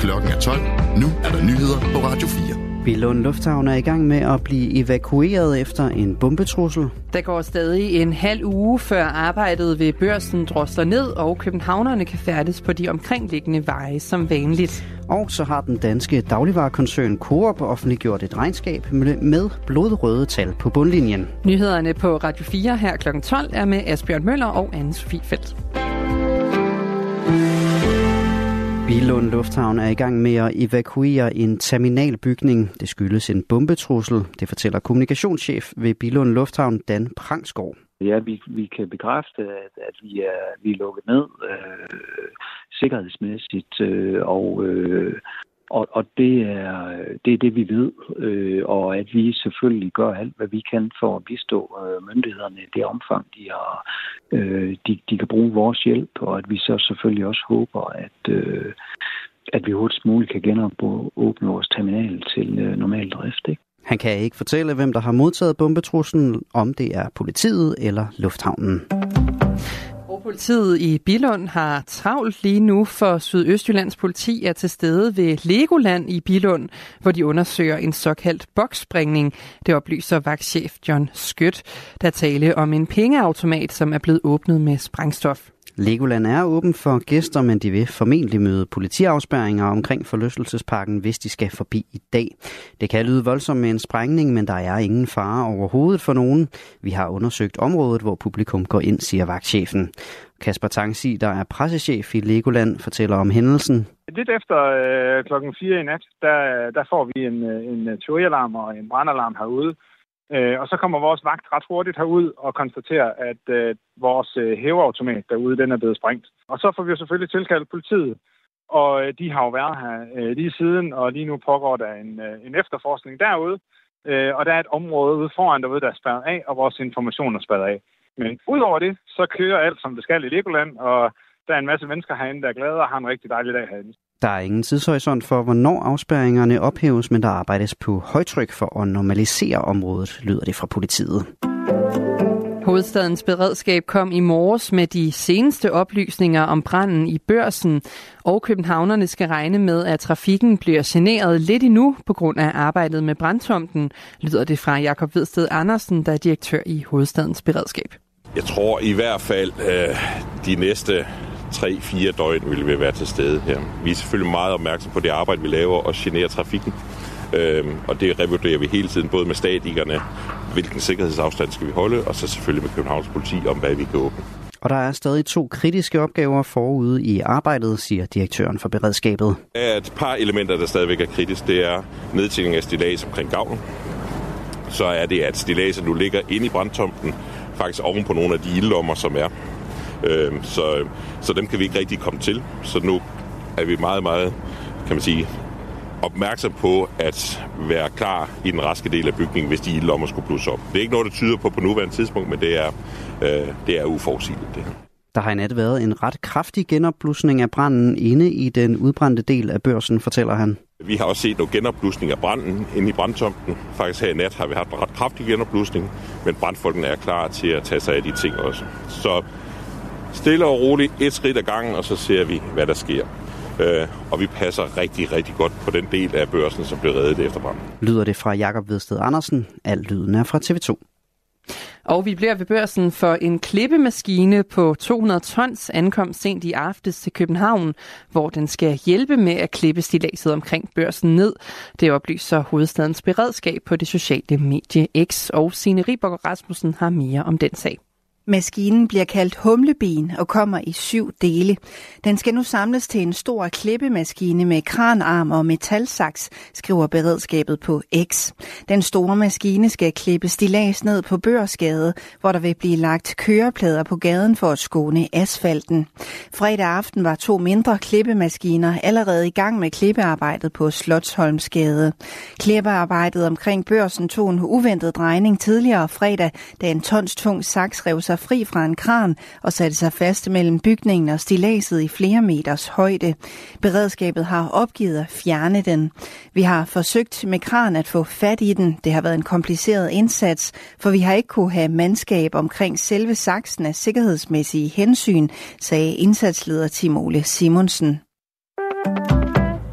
Klokken er 12. Nu er der nyheder på Radio 4. Billund Lufthavn er i gang med at blive evakueret efter en bombetrussel. Der går stadig en halv uge, før arbejdet ved Børsen drosler ned, og københavnerne kan færdes på de omkringliggende veje som vanligt. Og så har den danske dagligvarekoncern Coop offentliggjort et regnskab med blodrøde tal på bundlinjen. Nyhederne på Radio 4 her kl. 12 er med Asbjørn Møller og Anne-Sophie Feldt. Billund Lufthavn er i gang med at evakuere en terminalbygning. Det skyldes en bombetrussel. Det fortæller kommunikationschef ved Billund Lufthavn, Dan Prangsgaard. Ja, vi kan bekræfte, at vi er lukket ned sikkerhedsmæssigt, og det er det, vi ved, og at vi selvfølgelig gør alt, hvad vi kan for at bistå myndighederne i det omfang, de kan bruge vores hjælp, og at vi så selvfølgelig også håber, at vi hurtigst muligt kan genåbne vores terminal til normal drift, ikke? Han kan ikke fortælle, hvem der har modtaget bombetruslen, om det er politiet eller lufthavnen. Politiet i Billund har travlt lige nu, for Sydøstjyllands politi er til stede ved Legoland i Billund, hvor de undersøger en såkaldt bokssprængning. Det oplyser vagtchef John Skødt, der taler om en pengeautomat, som er blevet åbnet med sprængstof. Legoland er åben for gæster, men de vil formentlig møde politiafspærringer omkring forlystelsesparken, hvis de skal forbi i dag. Det kan lyde voldsomt med en sprængning, men der er ingen fare overhovedet for nogen. Vi har undersøgt området, hvor publikum går ind, siger vagtchefen. Kasper Tangsi, der er pressechef i Legoland, fortæller om hændelsen. Lidt efter klokken 4 i nat, der får vi en tyverialarm og en brandalarm herude. Og så kommer vores vagt ret hurtigt herud og konstaterer, at vores hæveautomat derude, den er blevet sprængt. Og så får vi jo selvfølgelig tilkaldt politiet, og de har jo været her lige siden, og lige nu pågår der en efterforskning derude. Og der er et område ude foran derude, der er spærret af, og vores information er spærret af. Men udover det, så kører alt, som det skal i Legoland, og der er en masse mennesker herinde, der er glade og har en rigtig dejlig dag herinde. Der er ingen tidshorisont for, hvornår afspærringerne ophæves, men der arbejdes på højtryk for at normalisere området, lyder det fra politiet. Hovedstadens beredskab kom i morges med de seneste oplysninger om branden i Børsen, og københavnerne skal regne med, at trafikken bliver generet lidt endnu på grund af arbejdet med brandtomten, lyder det fra Jakob Vedsted Andersen, der er direktør i Hovedstadens beredskab. Jeg tror i hvert fald, de næste 3-4 døgn vil vi være til stede her. Vi er selvfølgelig meget opmærksom på det arbejde, vi laver og generer trafikken. Og det revurderer vi hele tiden, både med statikerne, hvilken sikkerhedsafstand skal vi holde, og så selvfølgelig med Københavns politi om, hvad vi kan åbne. Og der er stadig 2 kritiske opgaver forude i arbejdet, siger direktøren for beredskabet. Der er et par elementer, der stadigvæk er kritisk. Det er nedtænkning af stillads omkring gavlen. Så er det, at stilladser nu ligger inde i brandtomten, faktisk oven på nogle af de ildlommer, som er. Så dem kan vi ikke rigtig komme til. Så nu er vi meget, meget, kan man sige, opmærksom på at være klar i den raske del af bygningen, hvis de ildlommer skulle blusse op. Det er ikke noget, der tyder på nuværende tidspunkt, men det er uforudsigeligt, det her. Der har i nat været en ret kraftig genopblusning af branden inde i den udbrændte del af Børsen, fortæller han. Vi har også set noget genopblusning af branden inde i brandtomten. Faktisk her i nat har vi haft en ret kraftig genopblusning, men brandfolkene er klar til at tage sig af de ting også. Så stille og roligt, et skridt ad gangen, og så ser vi, hvad der sker. Og vi passer rigtig, rigtig godt på den del af Børsen, som blev reddet efter branden. Lyder det fra Jakob Vedsted Andersen. Alt lyden er fra TV2. Og vi bliver ved Børsen, for en klippemaskine på 200 tons ankom sent i aftes til København, hvor den skal hjælpe med at klippe stilladset omkring Børsen ned. Det oplyser Hovedstadens beredskab på det sociale medie X, og Signe Riborg Rasmussen har mere om den sag. Maskinen bliver kaldt humleben og kommer i 7 dele. Den skal nu samles til en stor klippemaskine med kranarm og metalsaks, skriver beredskabet på X. Den store maskine skal klippe stillads ned på Børsgade, hvor der vil blive lagt køreplader på gaden for at skåne asfalten. Fredag aften var 2 mindre klippemaskiner allerede i gang med klippearbejdet på Slotsholmsgade. Klippearbejdet omkring Børsen tog en uventet drejning tidligere fredag, da en tonstung saks rev sig fri fra en kran og satte sig fast mellem bygningen og stilladset i flere meters højde. Beredskabet har opgivet at fjerne den. Vi har forsøgt med kran at få fat i den. Det har været en kompliceret indsats, for vi har ikke kunne have mandskab omkring selve saksen af sikkerhedsmæssige hensyn, sagde indsatsleder Tim Ole Simonsen.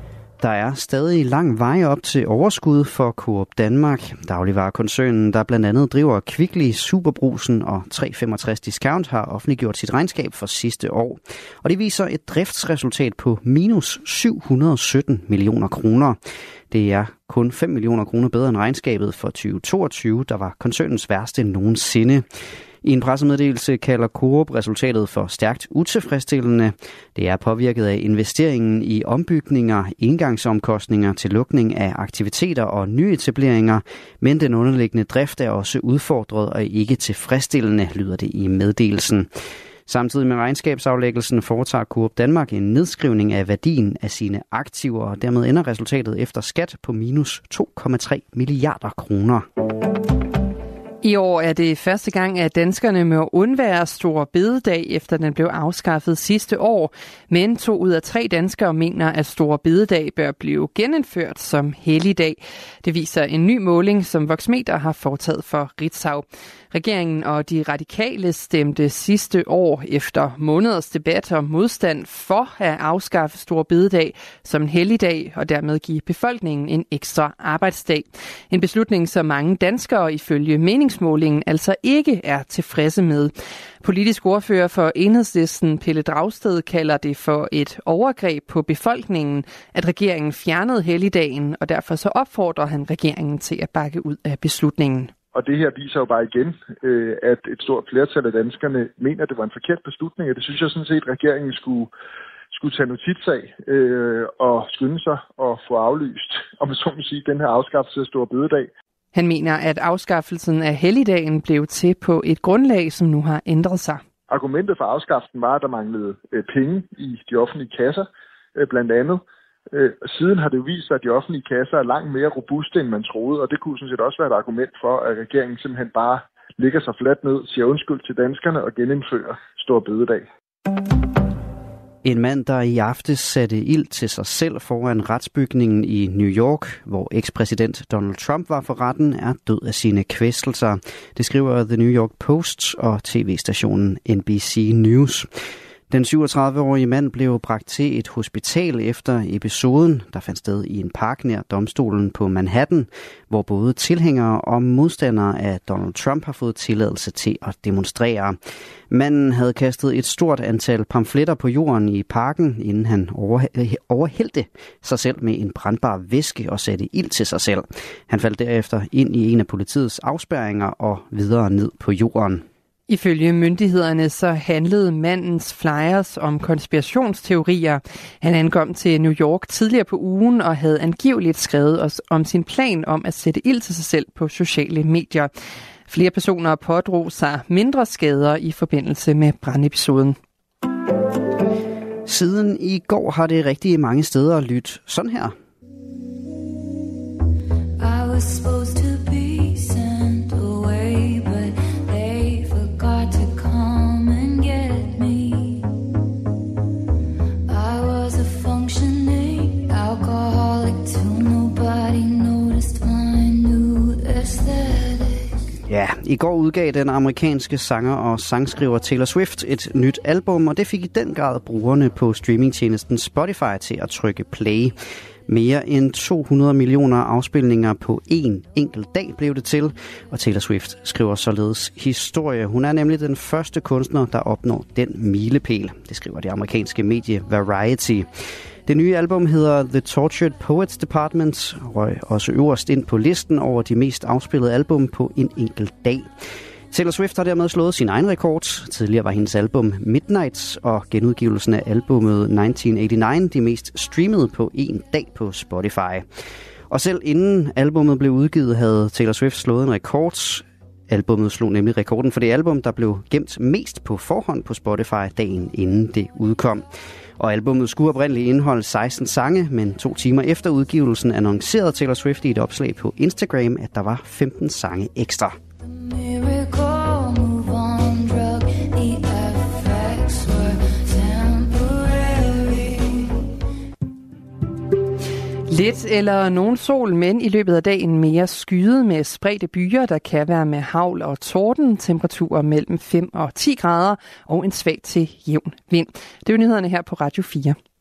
Der er stadig lang vej op til overskud for Coop Danmark. Dagligvarekoncernen, der blandt andet driver Kvickly, Superbrugsen og 365 Discount, har offentliggjort sit regnskab for sidste år. Og det viser et driftsresultat på minus 717 millioner kroner. Det er kun 5 millioner kroner bedre end regnskabet for 2022, der var koncernens værste nogensinde. I en pressemeddelelse kalder Coop resultatet for stærkt utilfredsstillende. Det er påvirket af investeringen i ombygninger, engangsomkostninger til lukning af aktiviteter og nyetableringer, men den underliggende drift er også udfordret og ikke tilfredsstillende, lyder det i meddelelsen. Samtidig med regnskabsaflæggelsen foretager Coop Danmark en nedskrivning af værdien af sine aktiver, og dermed ender resultatet efter skat på minus 2,3 milliarder kroner. I år er det første gang, at danskerne må undvære Store Bededag, efter den blev afskaffet sidste år. Men 2 ud af 3 danskere mener, at Store Bededag bør blive genindført som helligdag. Det viser en ny måling, som Voxmeter har foretaget for Ritzau. Regeringen og de radikale stemte sidste år efter måneders debat om modstand for at afskaffe Store Bededag som en helligdag og dermed give befolkningen en ekstra arbejdsdag. En beslutning, som mange danskere ifølge meningsmålingen altså ikke er tilfredse med. Politisk ordfører for Enhedslisten, Pelle Dragsted, kalder det for et overgreb på befolkningen, at regeringen fjernede helligdagen, og derfor så opfordrer han regeringen til at bakke ud af beslutningen. Og det her viser jo bare igen, at et stort flertal af danskerne mener, at det var en forkert beslutning, og det synes jeg sådan set, at regeringen skulle tage notits af og skynde sig og få aflyst, om man så må sige, den her afskaffelse af Store Bededag. Han mener, at afskaffelsen af helligdagen blev til på et grundlag, som nu har ændret sig. Argumentet for afskaffelsen var, at der manglede penge i de offentlige kasser, blandt andet. Siden har det jo vist sig, at de offentlige kasser er langt mere robuste, end man troede, og det kunne sådan set også være et argument for, at regeringen simpelthen bare ligger sig fladt ned, siger undskyld til danskerne og genindfører Store Bededag. En mand, der i aftes satte ild til sig selv foran retsbygningen i New York, hvor ekspræsident Donald Trump var for retten, er død af sine kvæstelser. Det skriver The New York Post og tv-stationen NBC News. Den 37-årige mand blev bragt til et hospital efter episoden, der fandt sted i en park nær domstolen på Manhattan, hvor både tilhængere og modstandere af Donald Trump har fået tilladelse til at demonstrere. Manden havde kastet et stort antal pamfletter på jorden i parken, inden han overhældte sig selv med en brandbar væske og satte ild til sig selv. Han faldt derefter ind i en af politiets afspærringer og videre ned på jorden. Ifølge myndighederne så handlede mandens flyers om konspirationsteorier. Han ankom til New York tidligere på ugen og havde angiveligt skrevet om sin plan om at sætte ild til sig selv på sociale medier. Flere personer pådrog sig mindre skader i forbindelse med brandepisoden. Siden i går har det rigtig mange steder lyttet sådan her. I was supposed to be sent away, but they forgot to come and get me. I was a functioning alcoholic till nobody noticed my new aesthetic. Ja, i går udgav den amerikanske sanger og sangskriver Taylor Swift et nyt album, og det fik i den grad brugerne på streamingtjenesten Spotify til at trykke play. Mere end 200 millioner afspilninger på en enkelt dag blev det til, og Taylor Swift skriver således historie. Hun er nemlig den første kunstner, der opnår den milepæl. Det skriver det amerikanske medie Variety. Det nye album hedder The Tortured Poets Department, og røg også øverst ind på listen over de mest afspillede album på en enkelt dag. Taylor Swift har dermed slået sin egen rekord. Tidligere var hendes album Midnight og genudgivelsen af albumet 1989 de mest streamede på en dag på Spotify. Og selv inden albumet blev udgivet, havde Taylor Swift slået en rekord. Albumet slog nemlig rekorden for det album, der blev gemt mest på forhånd på Spotify dagen inden det udkom. Og albumet skulle oprindeligt indeholde 16 sange, men 2 timer efter udgivelsen annoncerede Taylor Swift i et opslag på Instagram, at der var 15 sange ekstra. Lidt eller nogen sol, men i løbet af dagen mere skyet med spredte byer, der kan være med hagl og torden, temperaturer mellem 5 og 10 grader og en svag til jævn vind. Det er jo nyhederne her på Radio 4.